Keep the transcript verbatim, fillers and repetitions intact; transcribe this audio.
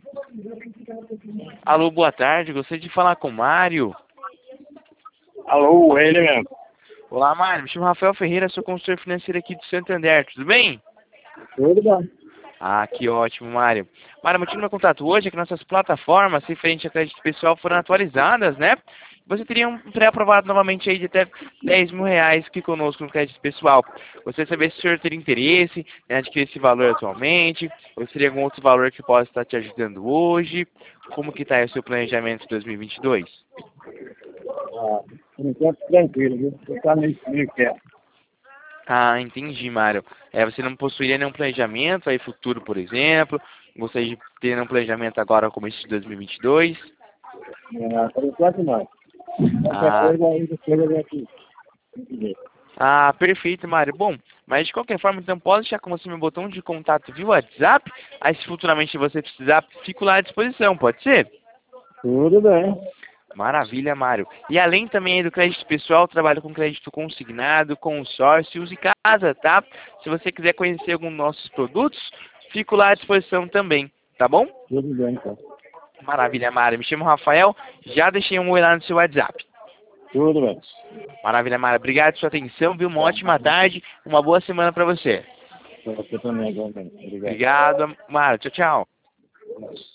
Alô, boa tarde. Gostaria de falar com o Mário. Alô, ele mesmo. Olá, Mário. Me chamo Rafael Ferreira, sou consultor financeiro aqui do Santander. Tudo bem? Tudo bem. Ah, que ótimo, Mário. Mário, o motivo do meu contato hoje é que nossas plataformas referentes a crédito pessoal foram atualizadas, né? Você teria um pré-aprovado novamente aí de até dez mil reais aqui conosco no crédito pessoal. Gostaria de saber se o senhor teria interesse em adquirir esse valor atualmente, ou se teria algum outro valor que possa estar te ajudando hoje. Como que está aí o seu planejamento de dois mil e vinte e dois? Ah, por enquanto tranquilo, viu? Você tá meio meio quieto. Ah, entendi, Mário. É, você não possuiria nenhum planejamento aí futuro, por exemplo? Gostaria de ter um planejamento agora começo de dois mil e vinte e dois? Ah, por enquanto não. Qualquer Ah, coisa aí, depois eu venho aqui. ah, perfeito, Mário. Bom, mas de qualquer forma, então, posso deixar com você meu botão de contato via WhatsApp? Aí, se futuramente você precisar, fico lá à disposição, pode ser? Tudo bem. Maravilha, Mário. E além também aí do crédito pessoal, trabalho com crédito consignado, consórcios e casa, tá? Se você quiser conhecer algum dos nossos produtos, fico lá à disposição também, tá bom? Tudo bem, então. Maravilha, Mário. Me chamo Rafael, já deixei um oi lá no seu WhatsApp. Tudo bem. Maravilha, Mário. Obrigado pela sua atenção, viu? Uma ótima tarde, uma boa semana para você. Pra você também, igualmente. Obrigado. Obrigado, Mário. Tchau, tchau.